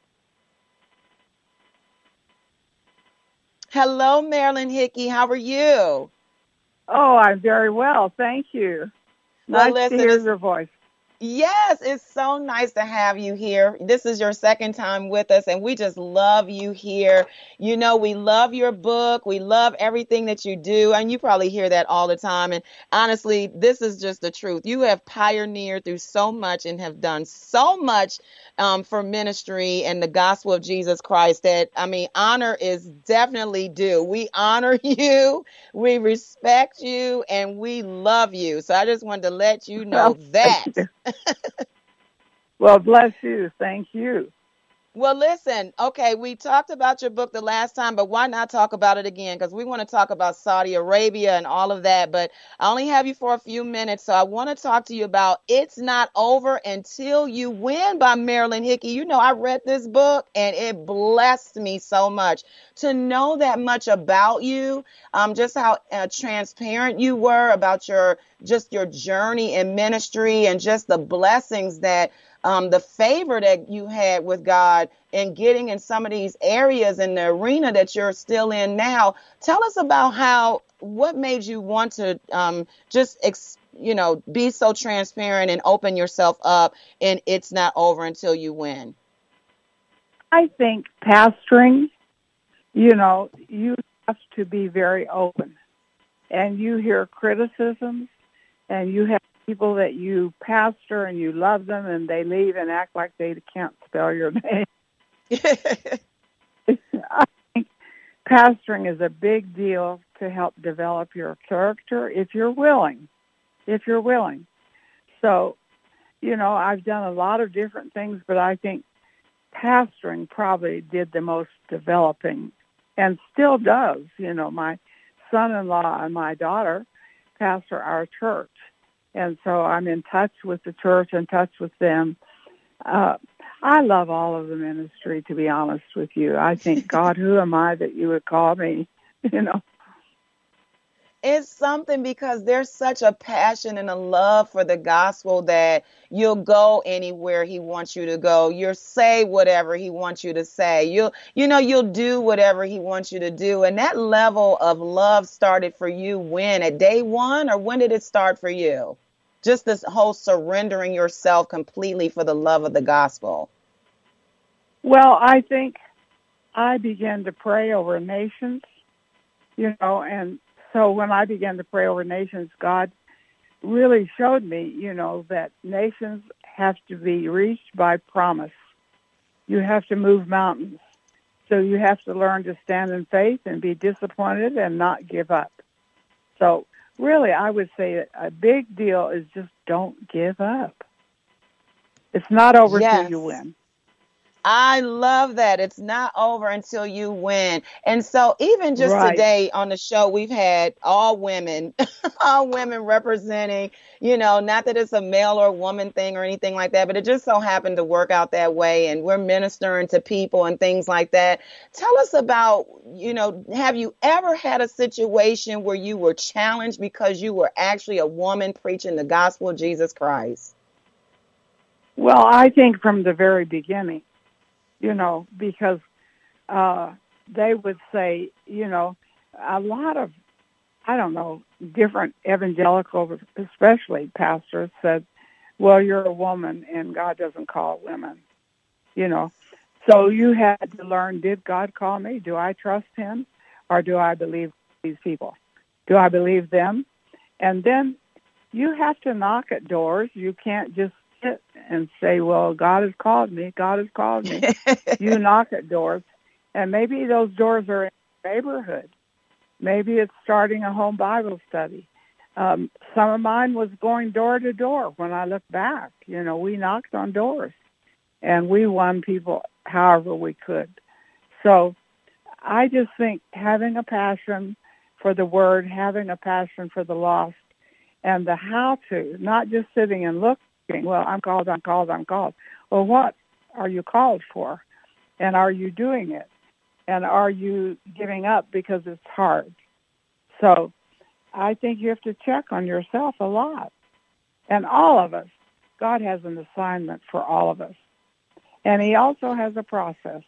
S1: Hello, Marilyn Hickey. How are you?
S14: Oh, I'm very well. Thank you.
S1: Well,
S14: Nice
S1: listen,
S14: to hear
S1: it's-
S14: your voice.
S1: Yes, it's so nice to have you here. This is your second time with us, and we just love you here. You know, we love your book. We love everything that you do, and you probably hear that all the time. And honestly, this is just the truth. You have pioneered through so much and have done so much um, for ministry and the gospel of Jesus Christ that, I mean, honor is definitely due. We honor you, we respect you, and we love you. So I just wanted to let you know
S14: Well,
S1: that.
S14: thank you. Well, bless you. Thank you.
S1: Well, listen, okay, we talked about your book the last time, but why not talk about it again? Because we want to talk about Saudi Arabia and all of that, but I only have you for a few minutes, so I want to talk to you about It's Not Over Until You Win by Marilyn Hickey. You know, I read this book, and it blessed me so much to know that much about you, um, just how uh, transparent you were about your just your journey in ministry and just the blessings that Um, the favor that you had with God and getting in some of these areas in the arena that you're still in now. Tell us about how, what made you want to um, just, ex, you know, be so transparent and open yourself up, and It's Not Over Until You Win.
S14: I think pastoring, you know, you have to be very open. And you hear criticisms, and you have people that you pastor and you love them, and they leave and act like they can't spell your name. I think pastoring is a big deal to help develop your character if you're willing. if you're willing. So, you know, I've done a lot of different things, but I think pastoring probably did the most developing and still does. You know, my son-in-law and my daughter pastor our church. And so I'm in touch with the church, in touch with them. Uh, I love all of the ministry, to be honest with you. I think, God, who am I that you would call me? You know.
S1: It's something because there's such a passion and a love for the gospel that you'll go anywhere he wants you to go. You'll say whatever he wants you to say. You'll, you know, you'll do whatever he wants you to do. And that level of love started for you when? At day one, or when did it start for you? Just this whole surrendering yourself completely for the love of the gospel.
S14: Well, I think I began to pray over nations, you know, and so when I began to pray over nations, God really showed me, you know, that nations have to be reached by promise. You have to move mountains. So you have to learn to stand in faith and be disappointed and not give up. So really, I would say that a big deal is just don't give up. It's not over
S1: Yes.
S14: till you win.
S1: I love that. It's not over until you win. And so even just
S14: Right.
S1: today on the show, we've had all women, all women representing, you know, not that it's a male or woman thing or anything like that, but it just so happened to work out that way. And we're ministering to people and things like that. Tell us about, you know, have you ever had a situation where you were challenged because you were actually a woman preaching the gospel of Jesus Christ?
S14: Well, I think from the very beginning, you know, because uh, they would say, you know, a lot of, I don't know, different evangelical, especially pastors, said, well, you're a woman and God doesn't call women, you know. So you had to learn, did God call me? Do I trust him? Or do I believe these people? Do I believe them? And then you have to knock at doors. You can't just sit and say, well, God has called me. God has called me. You knock at doors. And maybe those doors are in the neighborhood. Maybe it's starting a home Bible study. Um, some of mine was going door to door. When I look back, you know, we knocked on doors. And we won people however we could. So I just think having a passion for the Word, having a passion for the lost, and the how to, not just sitting and looking, well, I'm called, I'm called, I'm called. Well, what are you called for? And are you doing it? And are you giving up because it's hard? So I think you have to check on yourself a lot. And all of us, God has an assignment for all of us. And he also has a process.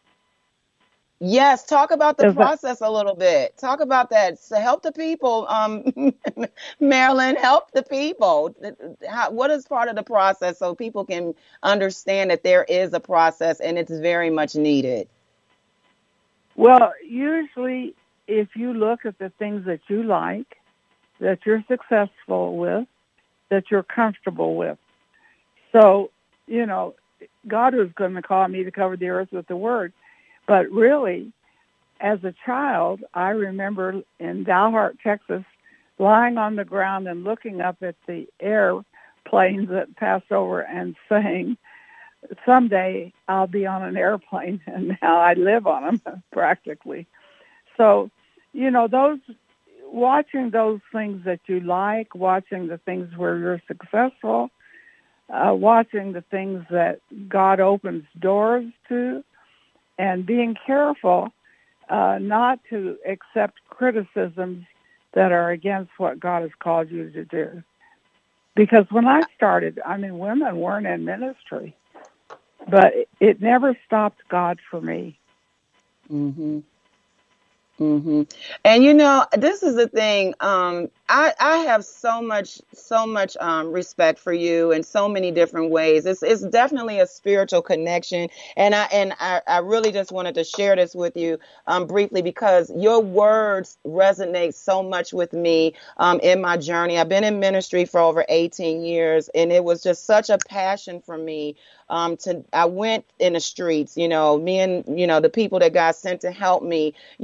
S1: Yes, talk about the
S14: Is that-
S1: process a little bit. Talk about that. So help the people, um, Marilyn, help the people. How, what is part of the process so people can understand that there is a process and it's very much needed?
S14: Well, usually if you look at the things that you like, that you're successful with, that you're comfortable with. So, you know, God was going to call me to cover the earth with the Word. But really, as a child, I remember in Dalhart, Texas, lying on the ground and looking up at the airplanes that passed over and saying, someday I'll be on an airplane, and now I live on them practically. So, you know, those watching those things that you like, watching the things where you're successful, uh, watching the things that God opens doors to, and being careful uh, not to accept criticisms that are against what God has called you to do. Because when I started, I mean, women weren't in ministry, but it never stopped God for me.
S1: Mm-hmm. Mm-hmm. And, you know, this is the thing. Um, I, I have so much, so much um, respect for you in so many different ways. It's it's definitely a spiritual connection. And I and I, I really just wanted to share this with you um, briefly because your words resonate so much with me um, in my journey. I've been in ministry for over eighteen years, and it was just such a passion for me. Um, to I went in the streets, you know, me and, you know, the people that God sent to help me, you know, we went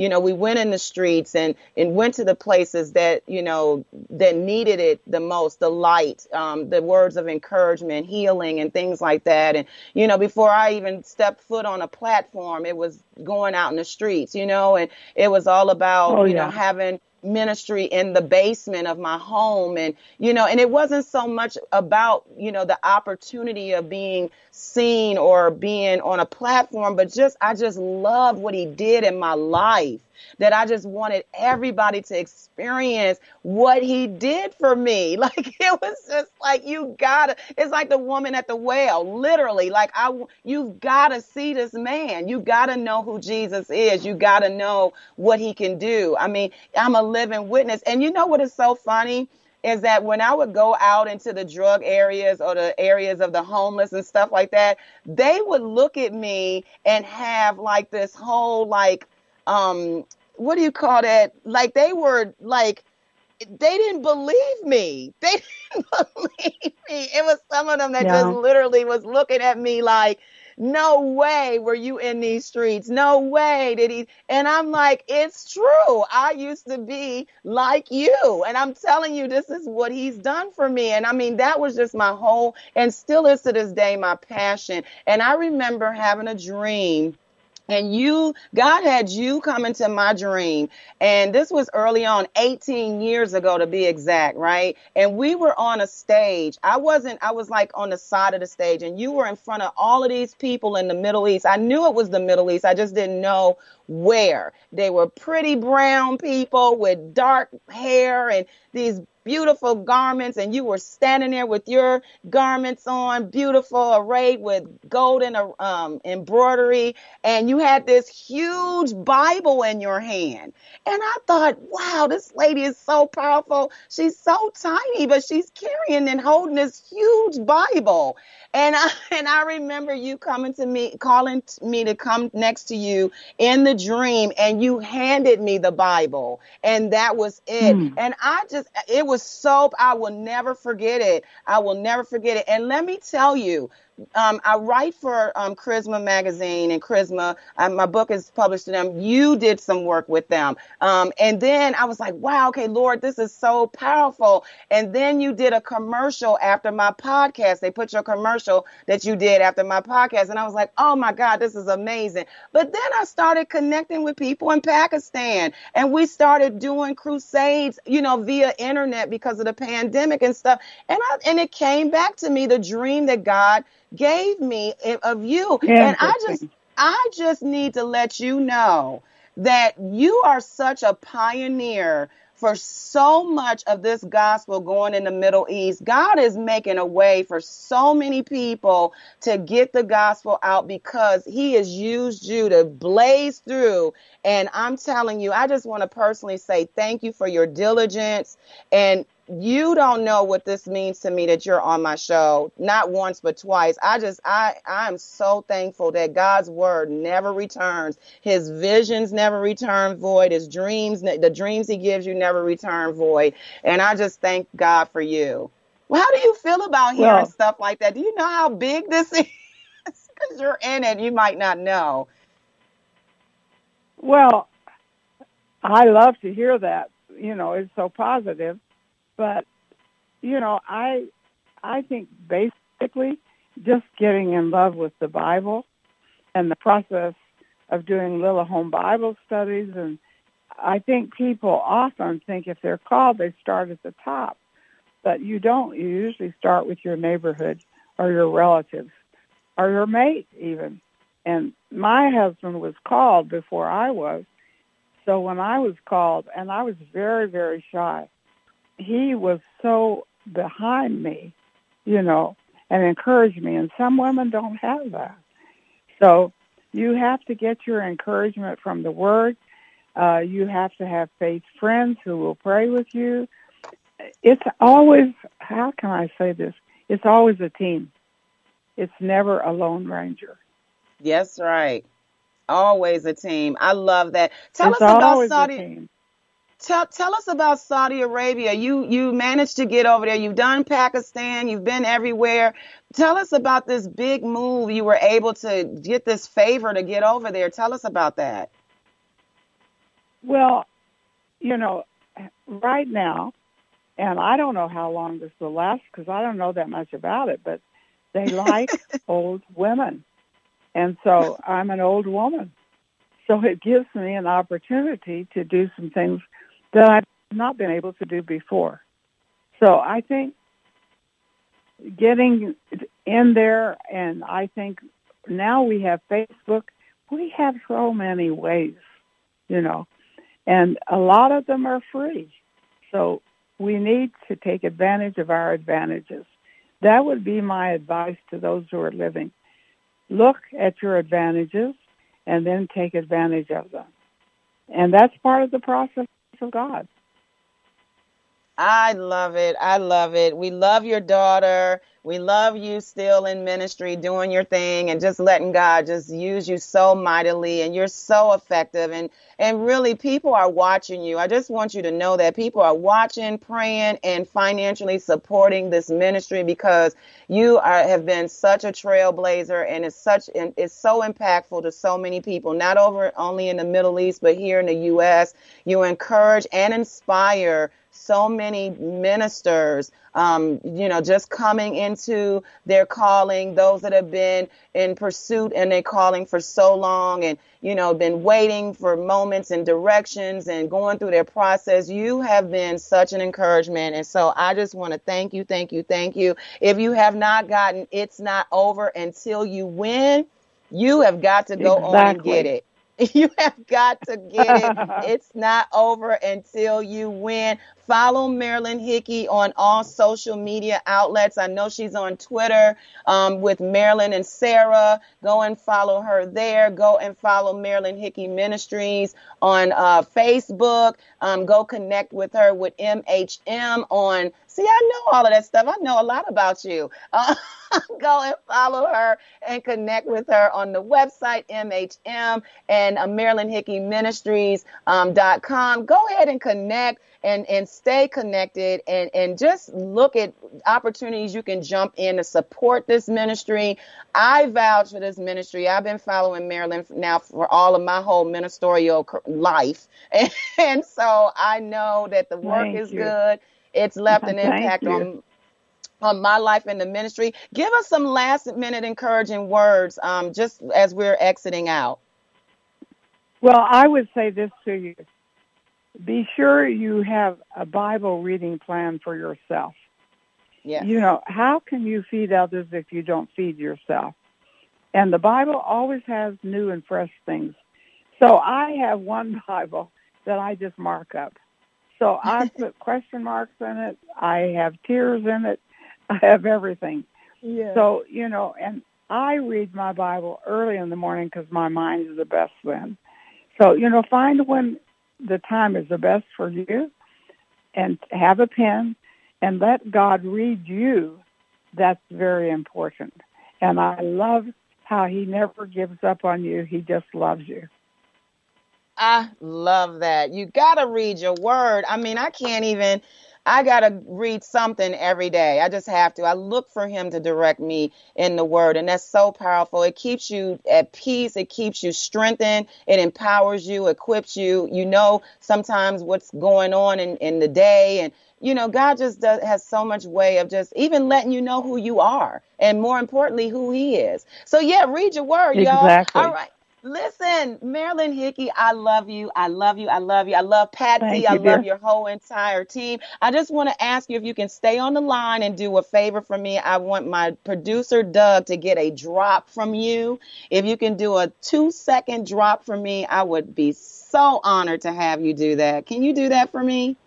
S1: went in the streets and, and went to the places that, you know, that needed it the most, the light, um, the words of encouragement, healing, and things like that. And, you know, before I even stepped foot on a platform, it was going out in the streets, you know, and it was all about,
S14: Oh,
S1: you
S14: yeah.
S1: know, having ministry in the basement of my home. And, you know, and it wasn't so much about, you know, the opportunity of being seen or being on a platform, but just, I just loved what he did in my life, that I just wanted everybody to experience what he did for me. Like, it was just like, you gotta, it's like the woman at the well, literally, like, I, you've gotta see this man. You gotta know who Jesus is. You gotta know what he can do. I mean, I'm a living witness. And you know what is so funny is that when I would go out into the drug areas or the areas of the homeless and stuff like that, they would look at me and have like this whole, like, um, what do you call that? Like, they were like, they didn't believe me. They didn't believe me. It was some of them that
S14: Yeah.
S1: just literally was looking at me like, no way were you in these streets. No way did he. And I'm like, it's true. I used to be like you. And I'm telling you, this is what he's done for me. And I mean, that was just my whole, and still is to this day, my passion. And I remember having a dream. And you, God had you come into my dream. And this was early on, eighteen years ago to be exact, right? And we were on a stage. I wasn't, I was like on the side of the stage, and you were in front of all of these people in the Middle East. I knew it was the Middle East. I just didn't know where. They were pretty brown people with dark hair and these beautiful garments, and you were standing there with your garments on, beautiful, arrayed with golden um, embroidery, and you had this huge Bible in your hand. And I thought, wow, this lady is so powerful. She's so tiny, but she's carrying and holding this huge Bible. And I, and I remember you coming to me, calling me to come next to you in the dream, and you handed me the Bible, and that was it.
S14: Hmm.
S1: And I just, it was so, I will never forget it. I will never forget it. And let me tell you, Um, I write for um, Charisma Magazine, and Charisma, uh, my book is published to them. You did some work with them. Um, and then I was like, wow, okay, Lord, this is so powerful. And then you did a commercial after my podcast. They put your commercial that you did after my podcast. And I was like, oh my God, this is amazing. But then I started connecting with people in Pakistan, and we started doing crusades, you know, via internet because of the pandemic and stuff. And I, and it came back to me, the dream that God gave me of you. And I just, I just need to let you know that you are such a pioneer for so much of this gospel going in the Middle East. God is making a way for so many people to get the gospel out because he has used you to blaze through. And I'm telling you, I just want to personally say thank you for your diligence. And you don't know what this means to me that you're on my show, not once, but twice. I just, I, I'm so thankful that God's word never returns. His visions never return void. His dreams, the dreams he gives you never return void. And I just thank God for you. Well, how do you feel about hearing
S14: Well,
S1: stuff like that? Do you know how big this is? Because you're in it, you might not know.
S14: Well, I love to hear that. You know, it's so positive. But, you know, I I think basically just getting in love with the Bible and the process of doing little home Bible studies. And I think people often think if they're called, they start at the top. But you don't. You usually start with your neighborhood or your relatives or your mate even. And my husband was called before I was. So when I was called, and I was very, very shy, he was so behind me, you know, and encouraged me. And some women don't have that. So you have to get your encouragement from the Word. Uh, you have to have faith friends who will pray with you. It's always, how can I say this? It's always a team. It's never a lone ranger.
S1: Yes, right. Always a team. I love that. Tell
S14: it's
S1: us about
S14: always
S1: Saudi.
S14: a team.
S1: Tell tell us about Saudi Arabia. You you managed to get over there. You've done Pakistan. You've been everywhere. Tell us about this big move. You were able to get this favor to get over there. Tell us about that.
S14: Well, you know, right now, and I don't know how long this will last because I don't know that much about it, but they like old women. And so I'm an old woman. So it gives me an opportunity to do some things that I've not been able to do before. So I think getting in there, and I think now we have Facebook. We have so many ways, you know, and a lot of them are free. So we need to take advantage of our advantages. That would be my advice to those who are living. Look at your advantages and then take advantage of them. And that's part of the process of God.
S1: I love it. I love it. We love your daughter. We love you still in ministry, doing your thing and just letting God just use you so mightily. And you're so effective. And, and really, people are watching you. I just want you to know that people are watching, praying, and financially supporting this ministry because you are, have been such a trailblazer, and it's such and it's so impactful to so many people, not over only in the Middle East, but here in the U S. You encourage and inspire so many ministers, um, you know, just coming into their calling, those that have been in pursuit and their calling for so long and, you know, been waiting for moments and directions and going through their process. You have been such an encouragement. And so I just want to thank you, thank you, thank you. If you have not gotten It's Not Over Until You Win, you have got to go
S14: exactly.
S1: on and get it. You have got to get it. It's not over until you win. Follow Marilyn Hickey on all social media outlets. I know she's on Twitter um, with Marilyn and Sarah. Go and follow her there. Go and follow Marilyn Hickey Ministries on uh, Facebook. Um, go connect with her with M H M on. See, I know all of that stuff. I know a lot about you. Uh, go and follow her and connect with her on the website, M H M and uh, Marilyn Hickey Ministries um, dot com. Go ahead and connect and, and stay connected and, and just look at opportunities you can jump in to support this ministry. I vouch for this ministry. I've been following Marilyn now for all of my whole ministerial life. And, and so I know that the work
S14: Thank
S1: is
S14: you.
S1: good. It's left an impact on on my life in the ministry. Give us some last minute encouraging words um, just as we're exiting out.
S14: Well, I would say this to you. Be sure you have a Bible reading plan for yourself.
S1: Yes.
S14: You know, how can you feed others if you don't feed yourself? And the Bible always has new and fresh things. So I have one Bible that I just mark up. So I put question marks in it. I have tears in it. I have everything.
S1: Yeah.
S14: So, you know, and I read my Bible early in the morning because my mind is the best then. So, you know, find when the time is the best for you and have a pen and let God read you. That's very important. And I love how he never gives up on you. He just loves you.
S1: I love that. You got to read your word. I mean, I can't even, I got to read something every day. I just have to. I look for him to direct me in the word. And that's so powerful. It keeps you at peace. It keeps you strengthened. It empowers you, equips you. You know, sometimes what's going on in, in the day. And, you know, God just does, has so much way of just even letting you know who you are. And more importantly, who he is. So, yeah, read your word,
S14: exactly.
S1: y'all. All right. Listen, Marilyn Hickey, I love you. I love you. I love you. I love Patsy.
S14: Thank you,
S1: I love
S14: dear.
S1: your whole entire team. I just want to ask you if you can stay on the line and do a favor for me. I want my producer, Doug, to get a drop from you. If you can do a two second drop for me, I would be so honored to have you do that. Can you do that for me?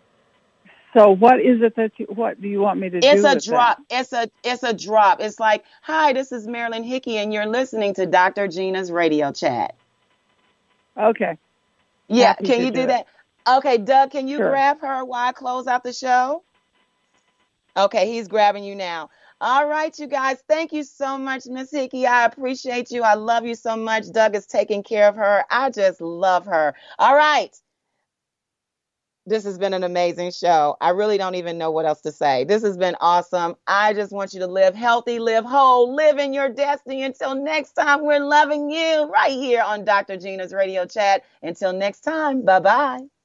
S14: So what is it that you, what do you want me to
S1: It's
S14: do
S1: a
S14: with
S1: drop.
S14: that?
S1: It's a it's a drop. It's like, hi, this is Marilyn Hickey, and you're listening to Doctor Gina's Radio Chat.
S14: Okay.
S1: Yeah,
S14: Happy
S1: can
S14: to
S1: you
S14: do
S1: do that? Okay, Doug, can you
S14: Sure.
S1: grab her while I close out the show? Okay, he's grabbing you now. All right, you guys, thank you so much, Miss Hickey. I appreciate you. I love you so much. Doug is taking care of her. I just love her. All right. This has been an amazing show. I really don't even know what else to say. This has been awesome. I just want you to live healthy, live whole, live in your destiny. Until next time, we're loving you right here on Doctor Gina's Radio Chat. Until next time, bye-bye.